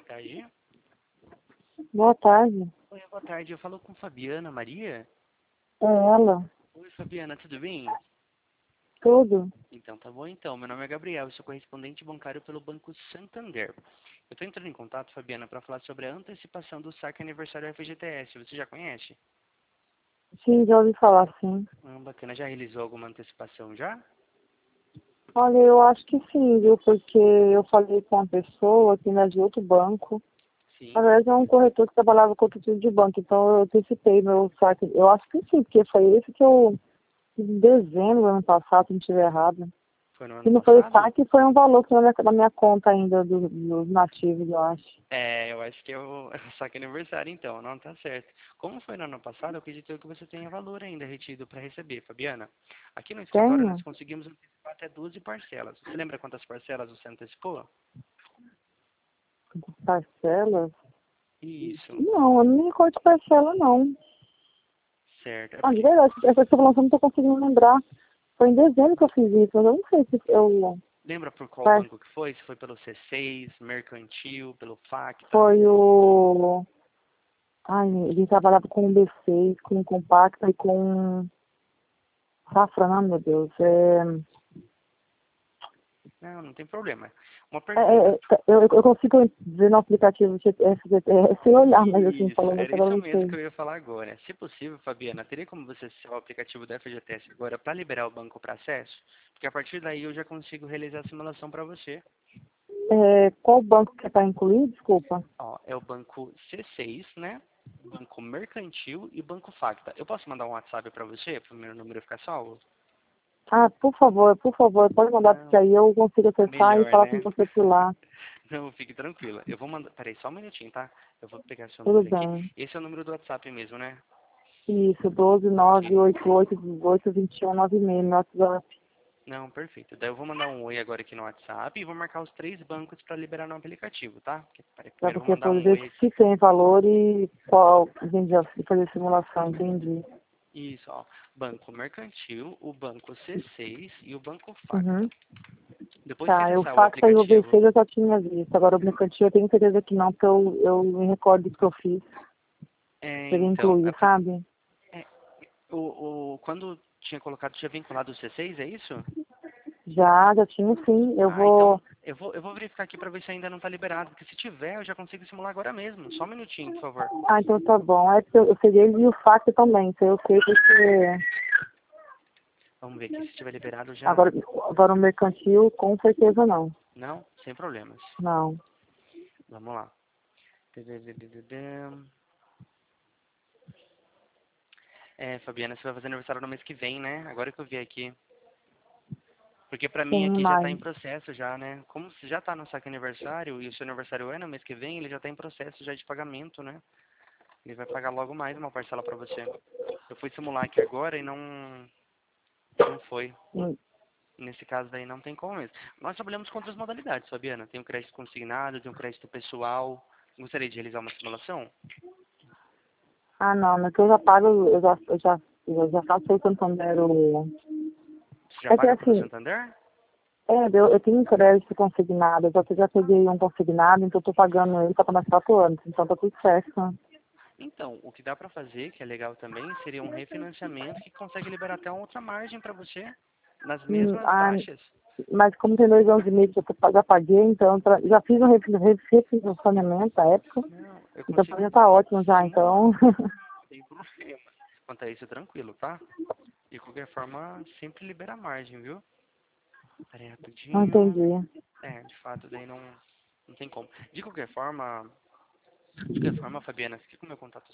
tarde. Boa tarde. Oi, boa tarde. Eu falo com Fabiana Maria. É ela. Oi, Fabiana, tudo bem? Tudo. Então, tá bom então. Meu nome é Gabriel, eu sou correspondente bancário pelo Banco Santander. Eu estou entrando em contato, Fabiana, para falar sobre a antecipação do saque aniversário FGTS. Você já conhece? Sim, já ouvi falar, sim. Bacana. Já realizou alguma antecipação já? Olha, eu acho que sim, viu? Porque eu falei com uma pessoa que não é de outro banco. Na Sim. verdade, é um corretor que trabalhava com outro tipo de banco. Então, eu antecipei meu saque. Eu acho que sim, porque foi esse que eu fiz em dezembro do ano passado, se não estiver errado. Foi no Se ano não foi o passado? saque, foi um valor que foi na minha conta ainda dos nativos, eu acho. Eu acho que é o saque aniversário então, não tá certo. Como foi no ano passado, eu acredito que você tenha valor ainda retido para receber, Fabiana. Aqui no escritório nós Tenho? conseguimos antecipar até 12 parcelas. Você lembra quantas parcelas você antecipou? Parcelas? Isso, Não, eu não me recordo de parcela, não. certo. É Ah, de porque, verdade, essa informação eu não estou conseguindo lembrar. Foi em dezembro que eu fiz isso, mas eu não sei se eu... lembra por qual Par- banco que foi? Se foi pelo C6, Mercantil, pelo Facta? Foi o... Ai, ele trabalhava com o B6, com o Compacta e com... Safra, não, meu Deus. Não, não tem problema. Uma pergunta. Eu consigo dizer no aplicativo sem olhar, mas assim, Isso, falando era isso agora isso eu não mesmo que sei. eu ia falar agora. Se possível, Fabiana, teria como você acessar o aplicativo da FGTS agora para liberar o banco para acesso? Porque a partir daí eu já consigo realizar a simulação para você. Qual banco que está incluído? Desculpa. Ó, é o banco C6, né? Banco Mercantil e Banco Facta. Eu posso mandar um WhatsApp para você, para o meu número ficar salvo? Ah, por favor, pode mandar, porque Não, aí eu consigo acessar e melhor, falar com né? você por lá. Não, fique tranquila. Eu vou mandar. Peraí, só um minutinho, tá? Eu vou pegar seu Tudo número aqui. bem. Esse é o número do WhatsApp mesmo, né? Isso, 12 Ok. 988 18 21 96 no WhatsApp. Não, perfeito. Daí eu vou mandar um oi agora aqui no WhatsApp e vou marcar os 3 bancos para liberar no aplicativo, tá? Peraí, É primeiro eu vou porque mandar poder um ver oi aqui. se tem valor e qual, entendi, fazer simulação, entendi. Isso, ó. Banco Mercantil, o Banco C6 e o Banco Facta. Uhum. Depois que Tá, eu acessar o faço aí o aplicativo, V6 eu já tinha visto. Agora o mercantil eu tenho certeza que não, porque eu me recordo do que eu fiz. Seria então, incluir, sabe? é, quando tinha colocado, tinha vinculado o C6, é isso? Já tinha sim. Eu Ah, então vou. eu vou verificar aqui para ver se ainda não está liberado, porque se tiver, eu já consigo simular agora mesmo. Só um minutinho, por favor. Ah, então tá bom. É porque eu seria ele e o fax também, então eu sei porque. Vamos ver aqui, se tiver liberado já. Agora o mercantil, com certeza não. Não? Sem problemas. Não. Vamos lá. Tadadadadadam. Fabiana, você vai fazer aniversário no mês que vem, né? Agora que eu vi aqui. Porque pra mim Sim, aqui já tá mas. em processo já, né? Como se já tá no saque aniversário e o seu aniversário é no mês que vem, ele já tá em processo já de pagamento, né? Ele vai pagar logo mais uma parcela pra você. Eu fui simular aqui agora e não foi. hum, Nesse caso daí não tem como mesmo. Nós trabalhamos com outras modalidades, Fabiana. Tem o crédito consignado, tem o crédito pessoal. Gostaria de realizar uma simulação? Ah, não, mas que eu já pago, eu já faço o Santander. Você já É que paga pelo assim, Santander? eu tenho um crédito consignado, eu já peguei um consignado, então eu tô pagando ele para mais 4 anos, então tá tudo certo. Né? Então, o que dá para fazer, que é legal também, seria um refinanciamento que consegue liberar até uma outra margem para você, nas mesmas Ah, taxas. mas como tem 2 anos e meio que eu já paguei, então já fiz um refinanciamento na época, Não, eu então pra mim consigo já tá ótimo já, simular, então. sem problema. Quanto a isso, tranquilo, tá? De qualquer forma, sempre libera margem, viu? Pera aí, Não rapidinho. entendi. De fato, daí não tem como. De qualquer forma, Fabiana, fique com o meu contato